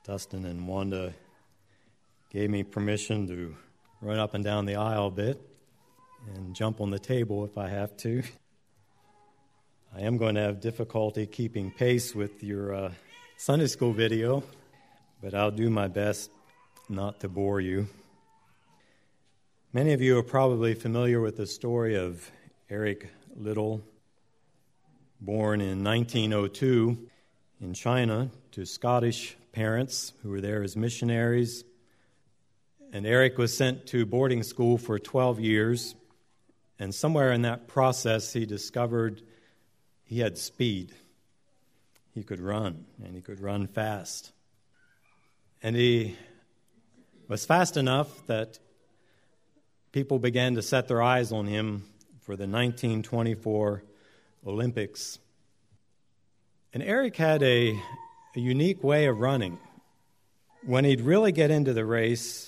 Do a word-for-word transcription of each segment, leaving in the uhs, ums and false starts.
Dustin and Wanda gave me permission to run up and down the aisle a bit and jump on the table if I have to. I am going to have difficulty keeping pace with your uh, Sunday school video, but I'll do my best not to bore you. Many of you are probably familiar with the story of Eric Liddell, born in nineteen oh two in China to Scottish parents who were there as missionaries. And Eric was sent to boarding school for twelve years, and somewhere in that process he discovered he had speed. He could run, and he could run fast. And he was fast enough that people began to set their eyes on him for the nineteen twenty-four Olympics. And Eric had a, a unique way of running. When he'd really get into the race,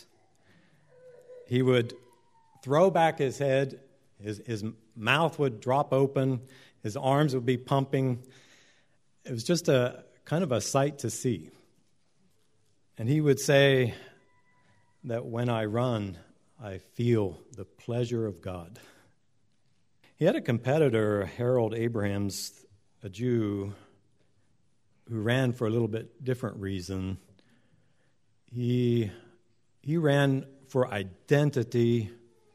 he would throw back his head, his, his mouth would drop open, his arms would be pumping. It was just a kind of a sight to see. And he would say that when I run, I feel the pleasure of God. He had a competitor, Harold Abrahams, a Jew, who ran for a little bit different reason. He, he ran for identity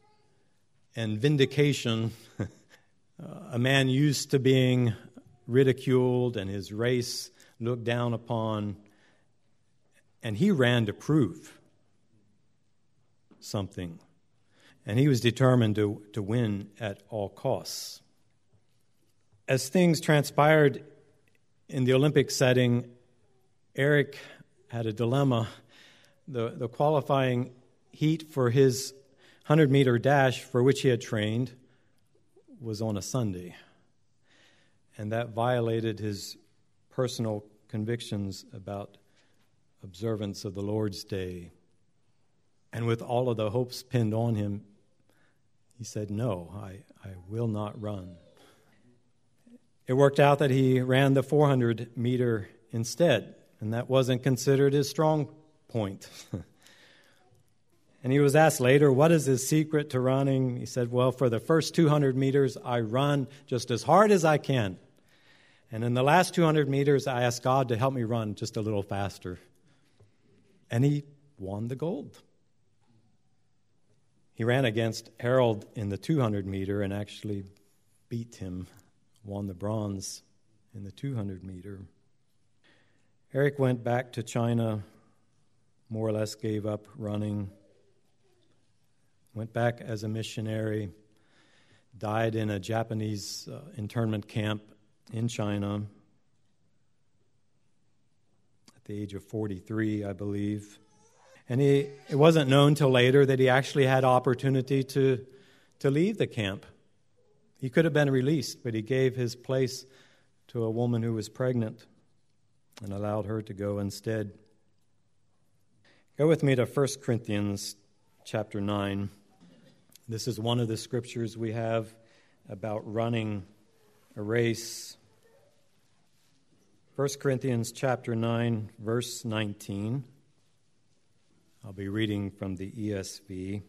and vindication. uh, a man used to being ridiculed and his race looked down upon, and he ran to prove something. And he was determined to, to win at all costs. As things transpired in the Olympic setting, Eric had a dilemma. The, the qualifying heat for his hundred-meter dash, for which he had trained, was on a Sunday. And that violated his personal convictions about observance of the Lord's Day. And with all of the hopes pinned on him, he said, no, I, I will not run. It worked out that he ran the four hundred meter instead, and that wasn't considered his strong point. And he was asked later, what is his secret to running? He said, well, for the first two hundred meters, I run just as hard as I can. And in the last two hundred meters, I ask God to help me run just a little faster. And he won the gold. He ran against Harold in the two hundred meter and actually beat him, won the bronze in the two hundred meter. Eric went back to China, more or less gave up running, went back as a missionary, died in a Japanese uh, internment camp in China at the age of forty-three, I believe. And he, it wasn't known till later that he actually had opportunity to, to leave the camp. He could have been released, but he gave his place to a woman who was pregnant and allowed her to go instead. Go with me to First Corinthians chapter nine. This is one of the scriptures we have about running a race. First Corinthians chapter nine, verse nineteen. I'll be reading from the E S V.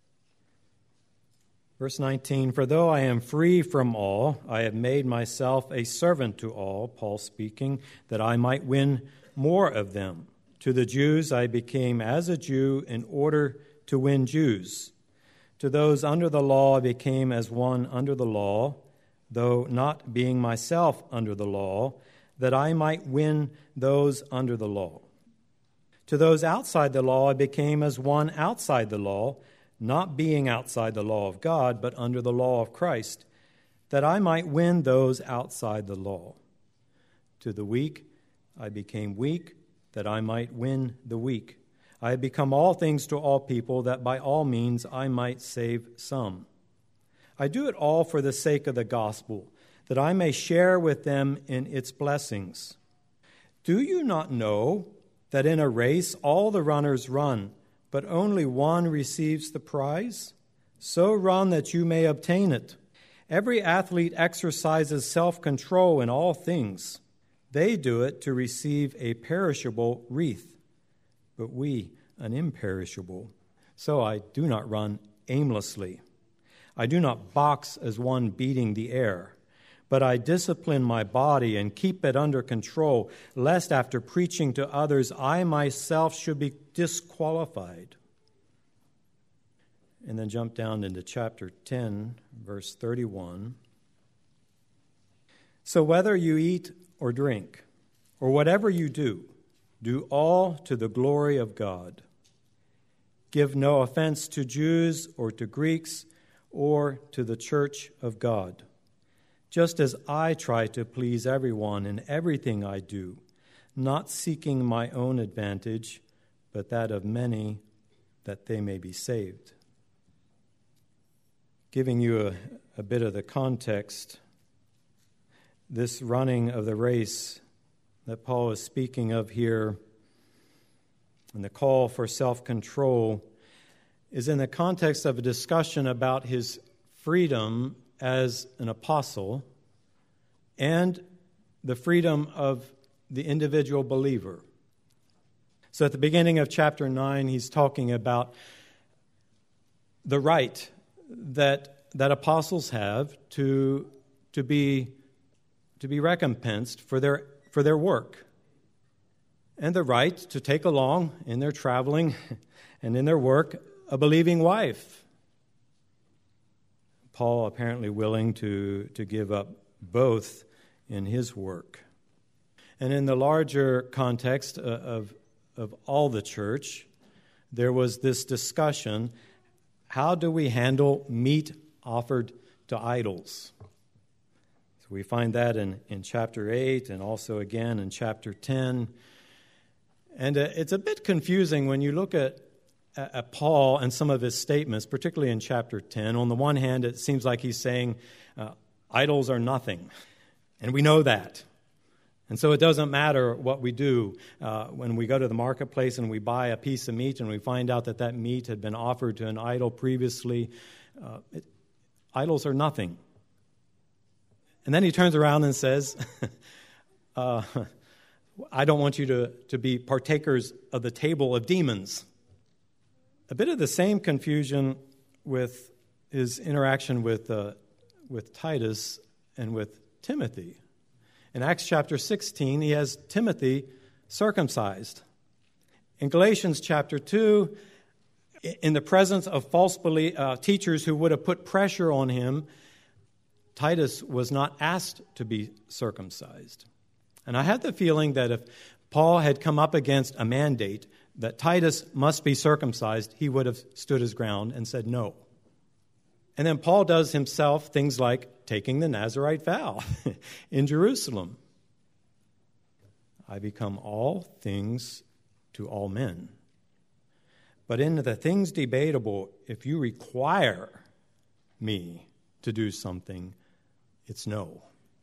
Verse nineteen, for though I am free from all, I have made myself a servant to all, Paul speaking, that I might win more of them. To the Jews I became as a Jew in order to win Jews. To those under the law I became as one under the law, though not being myself under the law, that I might win those under the law. To those outside the law I became as one outside the law, not being outside the law of God, but under the law of Christ, that I might win those outside the law. To the weak I became weak, that I might win the weak. I have become all things to all people, that by all means I might save some. I do it all for the sake of the gospel, that I may share with them in its blessings. Do you not know that in a race all the runners run, but only one receives the prize? So run that you may obtain it. Every athlete exercises self-control in all things. They do it to receive a perishable wreath, but we an imperishable. So I do not run aimlessly. I do not box as one beating the air, but I discipline my body and keep it under control, lest after preaching to others, I myself should be disqualified. And then jump down into chapter ten, verse thirty-one. So whether you eat or drink, or whatever you do, do all to the glory of God. Give no offense to Jews or to Greeks or to the church of God, just as I try to please everyone in everything I do, not seeking my own advantage, but that of many, that they may be saved. Giving you a, a bit of the context, this running of the race that Paul is speaking of here, and the call for self-control, is in the context of a discussion about his freedom as an apostle and the freedom of the individual believer. So at the beginning of chapter nine, he's talking about the right that that apostles have to, to be to be recompensed for their for their work, and the right to take along in their traveling and in their work a believing wife. Paul apparently willing to, to give up both in his work. And in the larger context of, of all the church, there was this discussion, how do we handle meat offered to idols? So we find that in, in chapter eight and also again in chapter ten. And uh, it's a bit confusing when you look at, at Paul and some of his statements, particularly in chapter ten. On the one hand, it seems like he's saying uh, idols are nothing, and we know that. And so it doesn't matter what we do. Uh, when we go to the marketplace and we buy a piece of meat and we find out that that meat had been offered to an idol previously, uh, it, idols are nothing. And then he turns around and says, uh, I don't want you to, to be partakers of the table of demons. A bit of the same confusion with his interaction with, uh, with Titus and with Timothy. In Acts chapter sixteen, he has Timothy circumcised. In Galatians chapter two, in the presence of false belief, uh, teachers who would have put pressure on him, Titus was not asked to be circumcised. And I had the feeling that if Paul had come up against a mandate that Titus must be circumcised, he would have stood his ground and said no. And then Paul does himself things like taking the Nazirite vow in Jerusalem. I become all things to all men. But in the things debatable, if you require me to do something, it's no.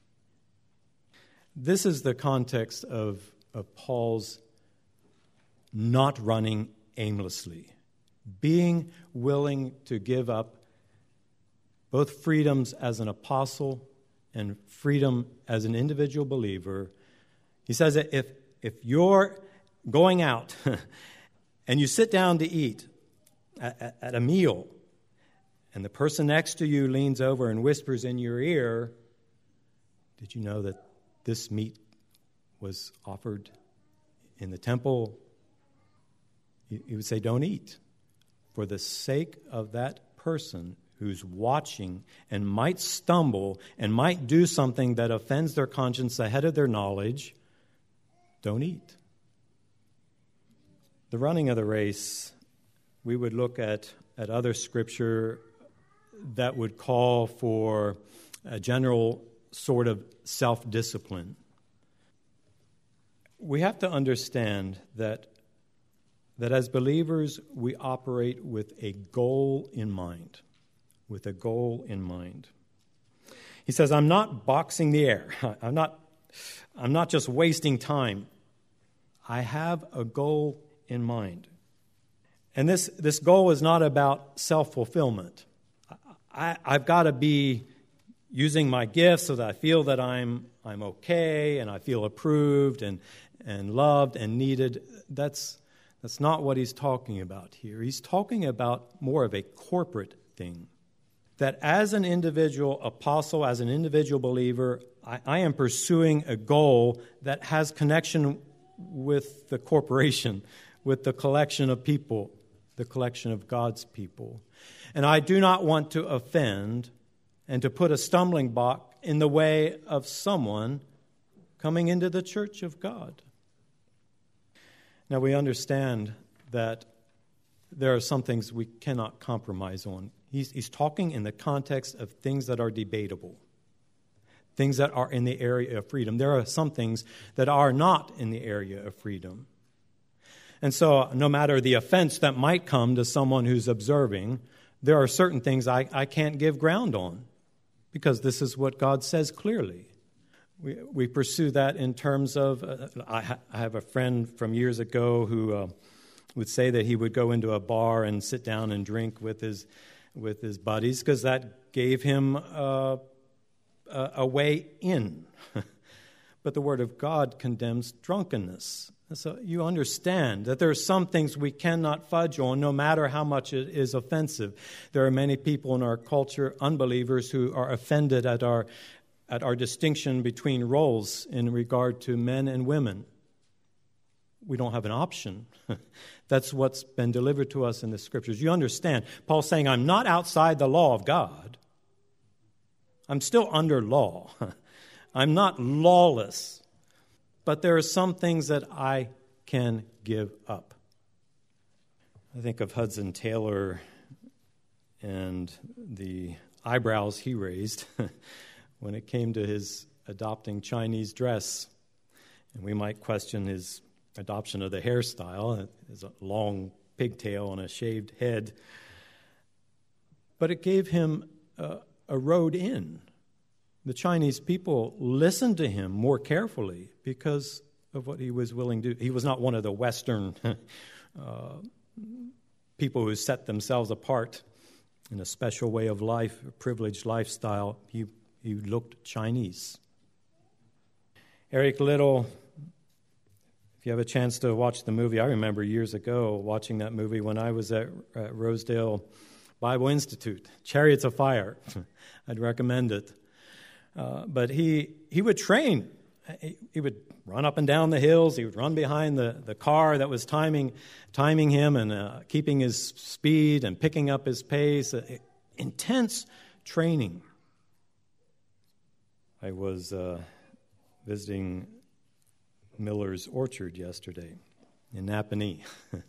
This is the context of, of Paul's not running aimlessly, being willing to give up both freedoms as an apostle and freedom as an individual believer. He says that if, if you're going out and you sit down to eat at, at a meal, and the person next to you leans over and whispers in your ear, did you know that this meat was offered in the temple? He would say, don't eat. For the sake of that person who's watching and might stumble and might do something that offends their conscience ahead of their knowledge, don't eat. The running of the race, we would look at, at other scripture that would call for a general sort of self-discipline. We have to understand that, that as believers, we operate with a goal in mind. With a goal in mind. He says, I'm not boxing the air. I'm not, I'm not just wasting time. I have a goal in mind. And this, this goal is not about self-fulfillment. I, I've got to be using my gifts so that I feel that I'm I'm okay and I feel approved and, and loved and needed. That's That's not what he's talking about here. He's talking about more of a corporate thing. That as an individual apostle, as an individual believer, I, I am pursuing a goal that has connection with the corporation, with the collection of people, the collection of God's people. And I do not want to offend and to put a stumbling block in the way of someone coming into the church of God. Now, we understand that there are some things we cannot compromise on. He's, he's talking in the context of things that are debatable, things that are in the area of freedom. There are some things that are not in the area of freedom. And so no matter the offense that might come to someone who's observing, there are certain things I, I can't give ground on because this is what God says clearly. We, we pursue that in terms of, uh, I, ha- I have a friend from years ago who uh, would say that he would go into a bar and sit down and drink with his with his buddies because that gave him uh, a, a way in. But the Word of God condemns drunkenness. So you understand that there are some things we cannot fudge on, no matter how much it is offensive. There are many people in our culture, unbelievers, who are offended at our at our distinction between roles in regard to men and women. We don't have an option. That's what's been delivered to us in the Scriptures. You understand, Paul's saying, I'm not outside the law of God. I'm still under law. I'm not lawless. But there are some things that I can give up. I think of Hudson Taylor and the eyebrows he raised when it came to his adopting Chinese dress. And we might question his adoption of the hairstyle. It's a long pigtail on a shaved head. But it gave him a, a road in. The Chinese people listened to him more carefully because of what he was willing to do. He was not one of the Western uh, people who set themselves apart in a special way of life, a privileged lifestyle. He, he looked Chinese. Eric Liddell, if you have a chance to watch the movie, I remember years ago watching that movie when I was at, at Rosedale Bible Institute, Chariots of Fire. I'd recommend it. Uh, but he he would train. He, he would run up and down the hills. He would run behind the, the car that was timing timing him and uh, keeping his speed and picking up his pace. Uh, intense training. I was uh, visiting Miller's Orchard yesterday in Napanee.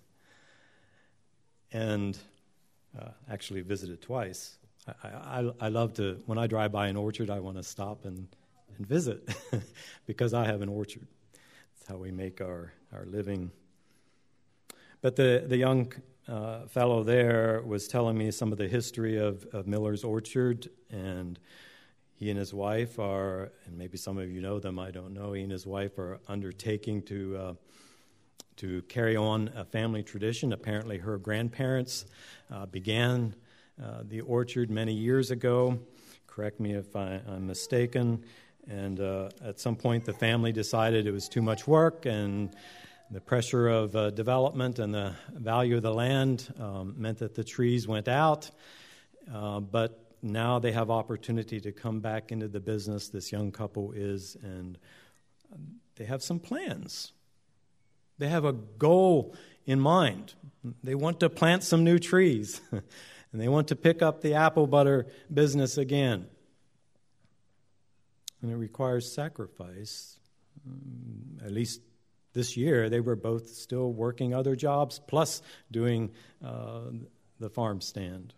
and uh, actually visited twice. I, I, I love to, when I drive by an orchard, I want to stop and, and visit because I have an orchard. That's how we make our, our living. But the, the young uh, fellow there was telling me some of the history of, of Miller's Orchard, and he and his wife are, and maybe some of you know them, I don't know, he and his wife are undertaking to uh, to carry on a family tradition. Apparently her grandparents uh, began uh, the orchard many years ago. Correct me if I, I'm mistaken. And uh, at some point the family decided it was too much work, and the pressure of uh, development and the value of the land um, meant that the trees went out. Uh, but now they have opportunity to come back into the business, this young couple is, and they have some plans. They have a goal in mind. They want to plant some new trees, and they want to pick up the apple butter business again. And it requires sacrifice. Um, at least this year, they were both still working other jobs, plus doing uh, the farm stand.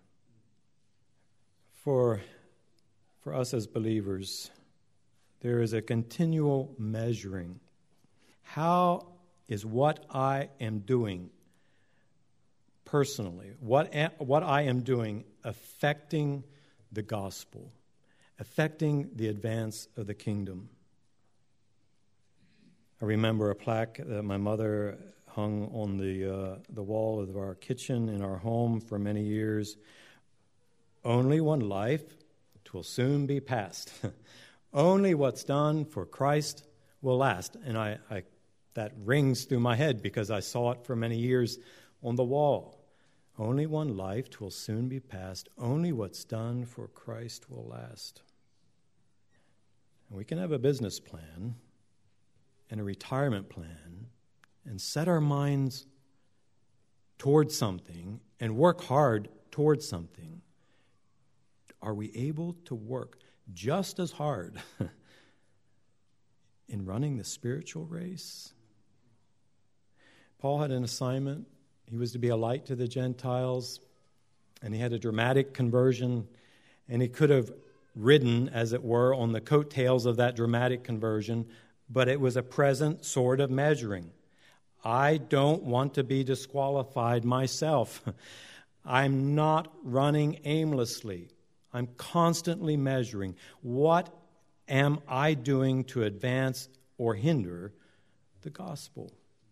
For, for us as believers, there is a continual measuring. How is what I am doing personally, what, what I am doing affecting the gospel, affecting the advance of the kingdom? I remember a plaque that my mother hung on the uh, the wall of our kitchen in our home for many years. Only one life, 'twill soon be past. Only what's done for Christ will last. And I, I that rings through my head because I saw it for many years on the wall. Only one life, 'twill soon be past. Only what's done for Christ will last. And we can have a business plan and a retirement plan and set our minds towards something and work hard towards something. Are we able to work just as hard in running the spiritual race? Paul had an assignment. He was to be a light to the Gentiles, and he had a dramatic conversion, and he could have ridden, as it were, on the coattails of that dramatic conversion, but it was a present sort of measuring. I don't want to be disqualified myself. I'm not running aimlessly. I'm constantly measuring. What am I doing to advance or hinder the gospel?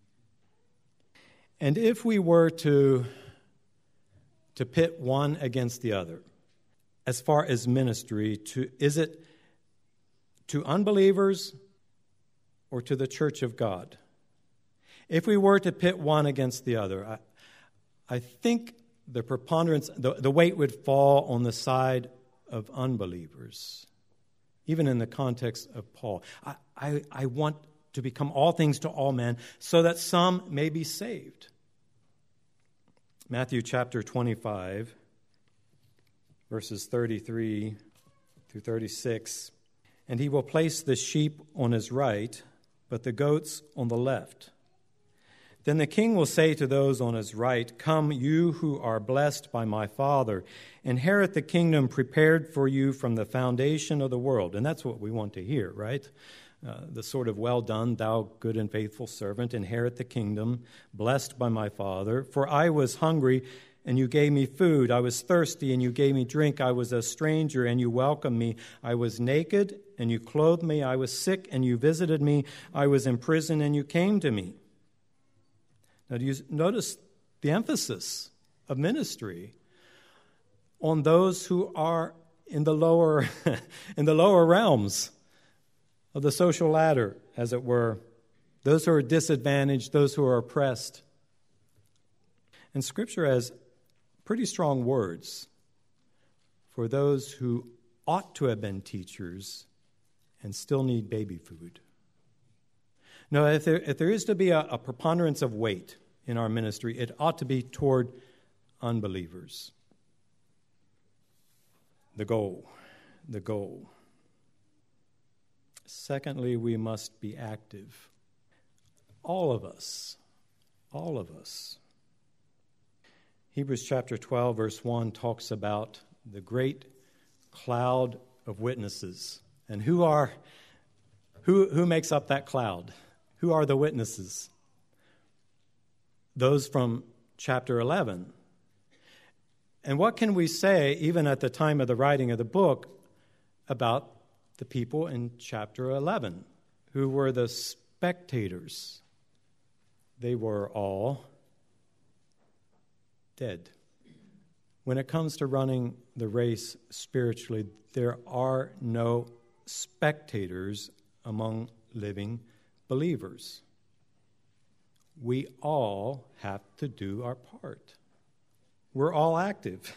And if we were to, to pit one against the other, as far as ministry, to is it to unbelievers or to the church of God? If we were to pit one against the other, I, I think the preponderance, the, the weight would fall on the side of unbelievers, even in the context of Paul. I, I, I want to become all things to all men so that some may be saved. Matthew chapter twenty-five, verses thirty-three through thirty-six. And he will place the sheep on his right, but the goats on the left. Then the king will say to those on his right, "Come, you who are blessed by my Father, inherit the kingdom prepared for you from the foundation of the world." And that's what we want to hear, right? Uh, the sort of "Well done, thou good and faithful servant, inherit the kingdom, blessed by my Father. For I was hungry, and you gave me food. I was thirsty, and you gave me drink. I was a stranger, and you welcomed me. I was naked, and you clothed me. I was sick, and you visited me. I was in prison, and you came to me." Now, do you notice the emphasis of ministry on those who are in the lower, in the lower realms of the social ladder, as it were, those who are disadvantaged, those who are oppressed? And Scripture has pretty strong words for those who ought to have been teachers and still need baby food. No, if there, if there is to be a, a preponderance of weight in our ministry, it ought to be toward unbelievers. The goal, the goal. Secondly, we must be active. All of us, all of us. Hebrews chapter twelve, verse one talks about the great cloud of witnesses. And who are who who makes up that cloud? Who are the witnesses? Those from chapter eleven. And what can we say, even at the time of the writing of the book, about the people in chapter eleven, who were the spectators? They were all dead. When it comes to running the race spiritually, there are no spectators among living believers. We all have to do our part. We're all active.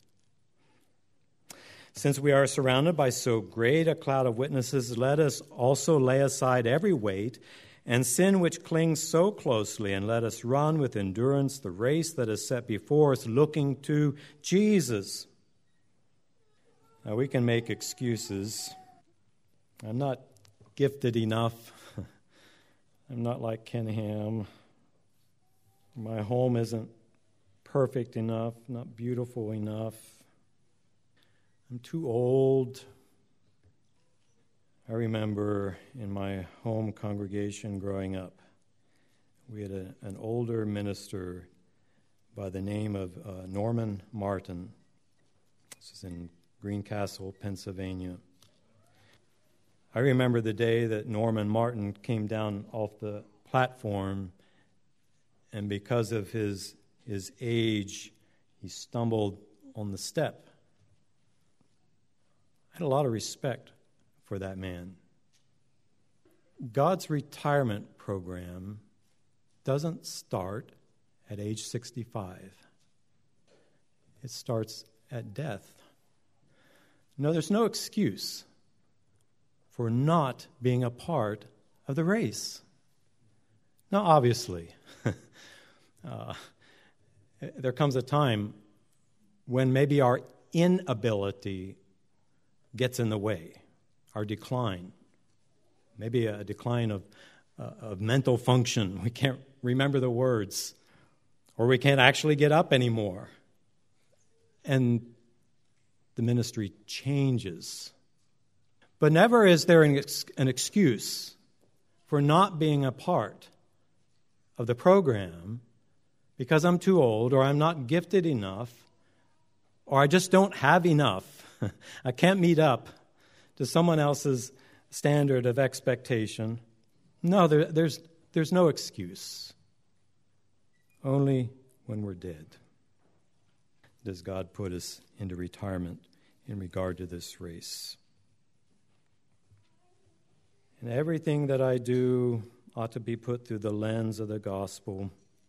Since we are surrounded by so great a cloud of witnesses, let us also lay aside every weight and sin which clings so closely, and let us run with endurance the race that is set before us, looking to Jesus. Now, we can make excuses. I'm not gifted enough. I'm not like Ken Ham. My home isn't perfect enough, not beautiful enough. I'm too old. I remember in my home congregation growing up, we had a, an older minister by the name of uh, Norman Martin. This is in Greencastle, Pennsylvania. I remember the day that Norman Martin came down off the platform, and because of his his age, he stumbled on the step. I had a lot of respect for that man. God's retirement program doesn't start at age sixty-five. It starts at death. No, there's no excuse for not being a part of the race. Now, obviously, uh, there comes a time when maybe our inability gets in the way, our decline. Maybe a decline of, uh, of mental function. We can't remember the words, or we can't actually get up anymore. And the ministry changes. But never is there an, ex- an excuse for not being a part of the program because I'm too old, or I'm not gifted enough, or I just don't have enough. I can't meet up to someone else's standard of expectation. No, there, there's, there's no excuse. Only when we're dead does God put us into retirement in regard to this race. And everything that I do ought to be put through the lens of the gospel.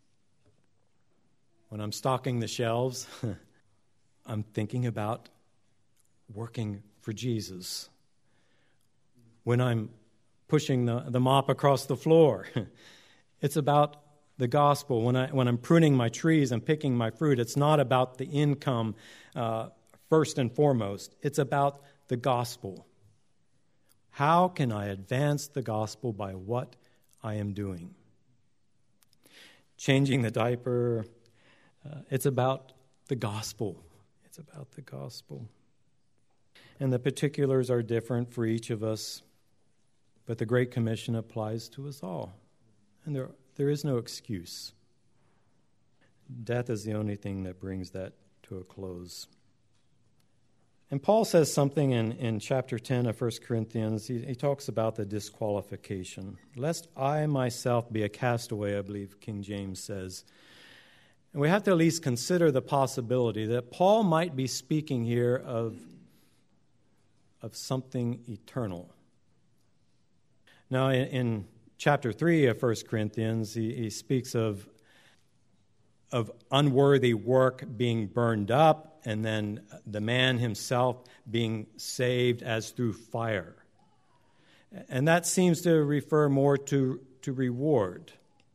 When I'm stocking the shelves, I'm thinking about working for Jesus. When I'm pushing the, the mop across the floor, it's about the gospel. When, I, when I'm pruning my trees and picking my fruit, it's not about the income uh, first and foremost. It's about the gospel. How can I advance the gospel by what I am doing? Changing the diaper, uh, it's about the gospel. It's about the gospel. And the particulars are different for each of us, but the Great Commission applies to us all. And there, there is no excuse. Death is the only thing that brings that to a close. And Paul says something in, in chapter ten of First Corinthians. He, he talks about the disqualification. Lest I myself be a castaway, I believe King James says. And we have to at least consider the possibility that Paul might be speaking here of, of something eternal. Now, in, in chapter three of First Corinthians, he, he speaks of, of unworthy work being burned up, and then the man himself being saved as through fire. And that seems to refer more to, to reward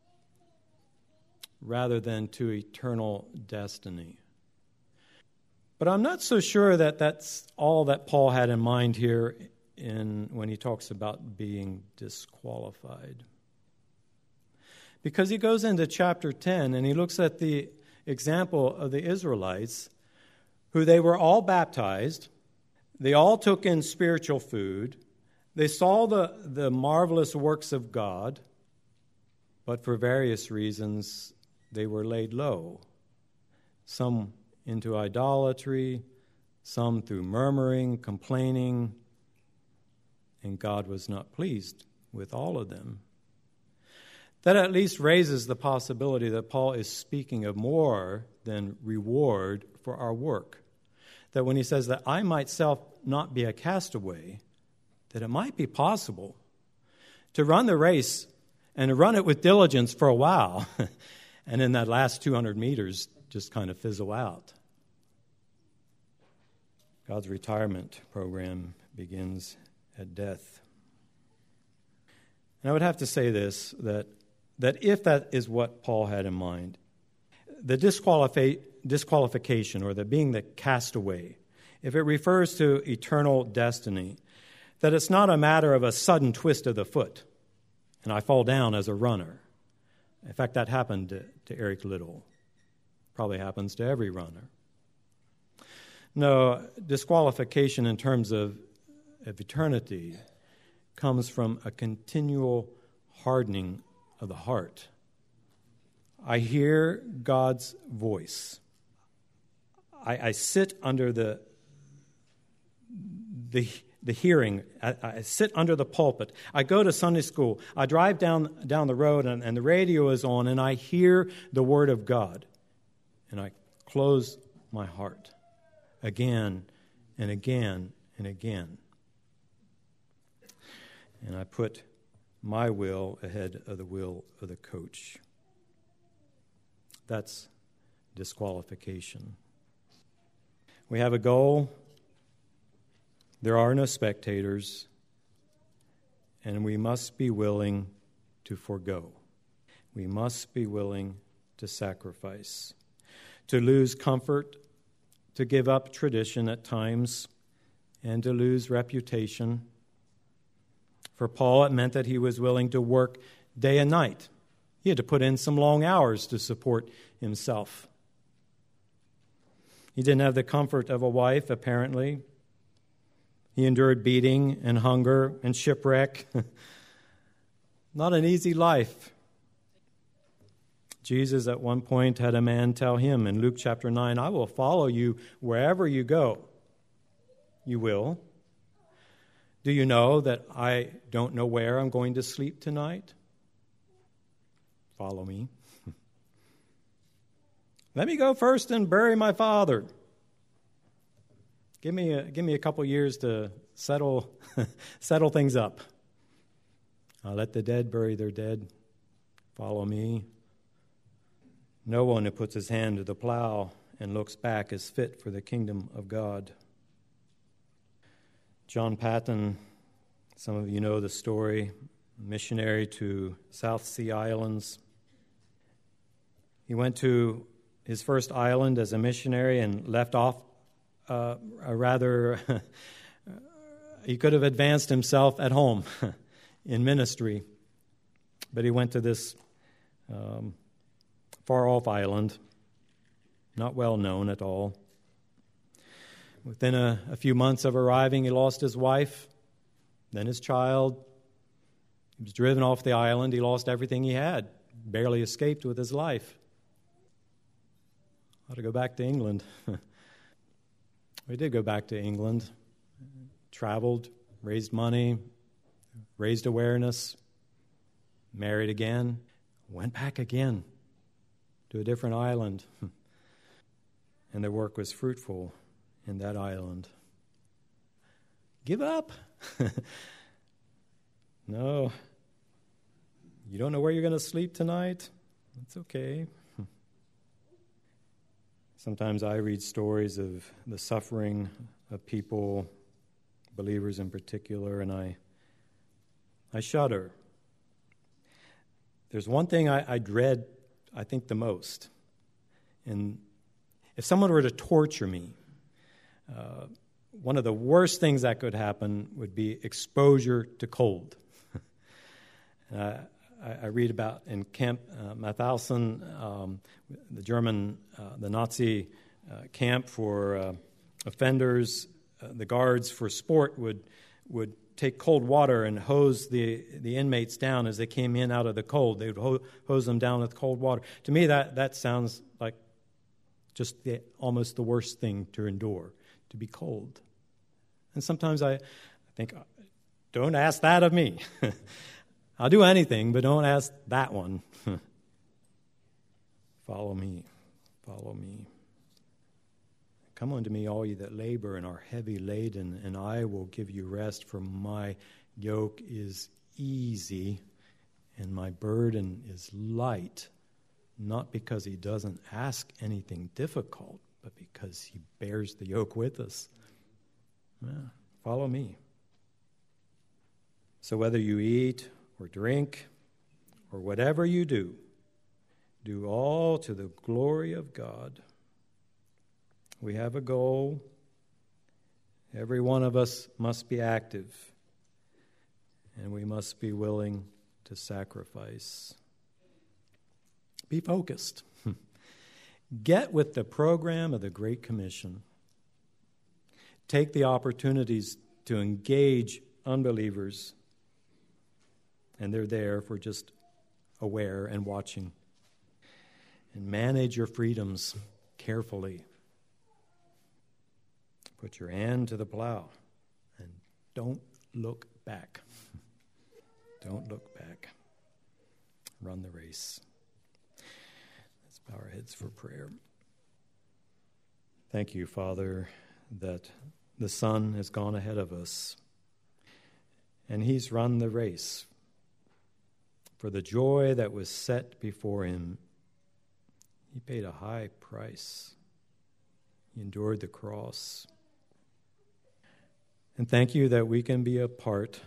rather than to eternal destiny. But I'm not so sure that that's all that Paul had in mind here in when he talks about being disqualified. Because he goes into chapter ten and he looks at the example of the Israelites, who they were all baptized, they all took in spiritual food, they saw the, the marvelous works of God, but for various reasons they were laid low. Some into idolatry, some through murmuring, complaining, and God was not pleased with all of them. That at least raises the possibility that Paul is speaking of more than reward for our work. That when he says that I myself not be a castaway, that it might be possible to run the race and to run it with diligence for a while, and in that last two hundred meters just kind of fizzle out. God's retirement program begins at death. And I would have to say this, that, that if that is what Paul had in mind, the disqualify, disqualification or the being the castaway, if it refers to eternal destiny, that it's not a matter of a sudden twist of the foot and I fall down as a runner. In fact, that happened to, to Eric Liddell. Probably happens to every runner. No, disqualification in terms of, of eternity comes from a continual hardening of the heart. I hear God's voice. I, I sit under the the the hearing. I, I sit under the pulpit. I go to Sunday school. I drive down down the road, and, and the radio is on, and I hear the Word of God. And I close my heart again and again and again. And I put my will ahead of the will of the coach. That's disqualification. We have a goal. There are no spectators, and we must be willing to forego. We must be willing to sacrifice, to lose comfort, to give up tradition at times, and to lose reputation. For Paul, it meant that he was willing to work day and night. He had to put in some long hours to support himself. He didn't have the comfort of a wife, apparently. He endured beating and hunger and shipwreck. Not an easy life. Jesus at one point had a man tell him in Luke chapter nine, I will follow you wherever you go. You will. Do you know that I don't know where I'm going to sleep tonight? Follow me. Let me go first and bury my father. Give me a, give me a couple years to settle settle things up. I'll let the dead bury their dead. Follow me. No one who puts his hand to the plow and looks back is fit for the kingdom of God. John Patton, some of you know the story, missionary to South Sea Islands. He went to his first island as a missionary and left off uh, a rather, he could have advanced himself at home in ministry, but he went to this um, far-off island, not well known at all. Within a, a few months of arriving, he lost his wife, then his child. He was driven off the island. He lost everything he had, barely escaped with his life. Ought to go back to England. We did go back to England, traveled, raised money, raised awareness, married again, went back again to a different island. And their work was fruitful in that island. Give up? No. You don't know where you're going to sleep tonight? It's okay. Sometimes I read stories of the suffering of people, believers in particular, and I I shudder. There's one thing I, I dread, I think, the most. And if someone were to torture me, uh, one of the worst things that could happen would be exposure to cold. uh, I, I read about in Camp uh, Mauthausen, um, the German, uh, the Nazi uh, camp for uh, offenders. Uh, the guards for sport would would take cold water and hose the, the inmates down as they came in out of the cold. They would ho- hose them down with cold water. To me, that, that sounds like just the, almost the worst thing to endure, to be cold. And sometimes I think, don't ask that of me. I'll do anything, but don't ask that one. Follow me, follow me. Come unto me, all ye that labor and are heavy laden, and I will give you rest, for my yoke is easy and my burden is light, not because he doesn't ask anything difficult, but because he bears the yoke with us. Yeah, follow me. So whether you eat or drink or whatever you do, do all to the glory of God. We have a goal. Every one of us must be active, and we must be willing to sacrifice. Be focused. Get with the program of the Great Commission. Take the opportunities to engage unbelievers, and they're there if we're just aware and watching. And manage your freedoms carefully. Put your hand to the plow and don't look back. Don't look back. Run the race. Let's bow our heads for prayer. Thank you, Father, that the Son has gone ahead of us and he's run the race for the joy that was set before him. He paid a high price. He endured the cross. And thank you that we can be a part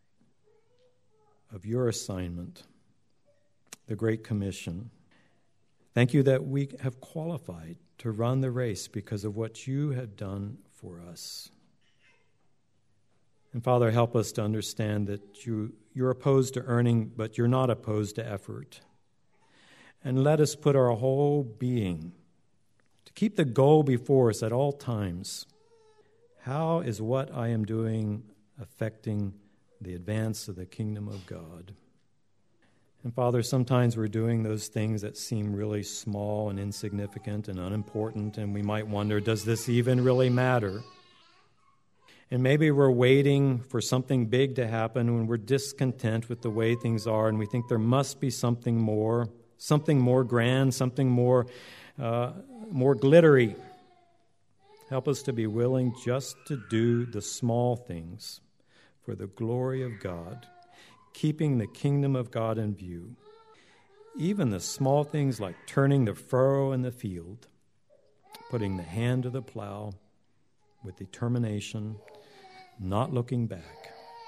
of your assignment, the Great Commission. Thank you that we have qualified to run the race because of what you have done for us. And Father, help us to understand that you, you're opposed to earning, but you're not opposed to effort. And let us put our whole being to keep the goal before us at all times. How is what I am doing affecting the advance of the kingdom of God? And Father, sometimes we're doing those things that seem really small and insignificant and unimportant, and we might wonder, does this even really matter? And maybe we're waiting for something big to happen when we're discontent with the way things are, and we think there must be something more, something more grand, something more, uh, more glittery. Help us to be willing just to do the small things for the glory of God, keeping the kingdom of God in view. Even the small things like turning the furrow in the field, putting the hand to the plow with determination, not looking back.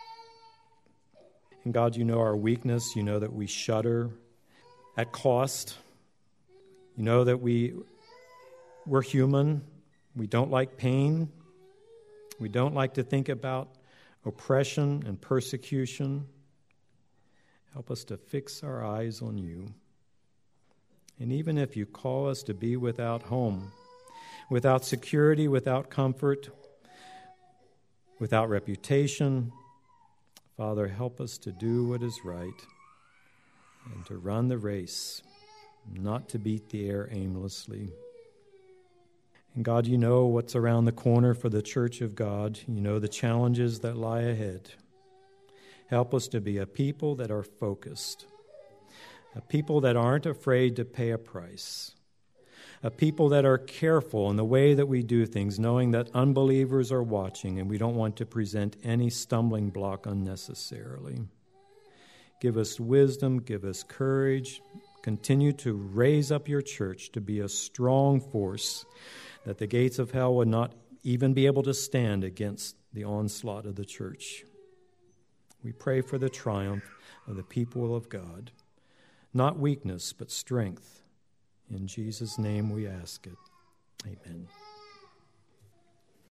And God, you know our weakness. You know that we shudder at cost. You know that we, we're human. We don't like pain. We don't like to think about oppression and persecution. Help us to fix our eyes on you. And even if you call us to be without home, without security, without comfort, without reputation, Father, help us to do what is right and to run the race, not to beat the air aimlessly. And God, you know what's around the corner for the church of God. You know the challenges that lie ahead. Help us to be a people that are focused, a people that aren't afraid to pay a price, a people that are careful in the way that we do things, knowing that unbelievers are watching and we don't want to present any stumbling block unnecessarily. Give us wisdom, give us courage. Continue to raise up your church to be a strong force, that the gates of hell would not even be able to stand against the onslaught of the church. We pray for the triumph of the people of God, not weakness, but strength. In Jesus' name we ask it. Amen.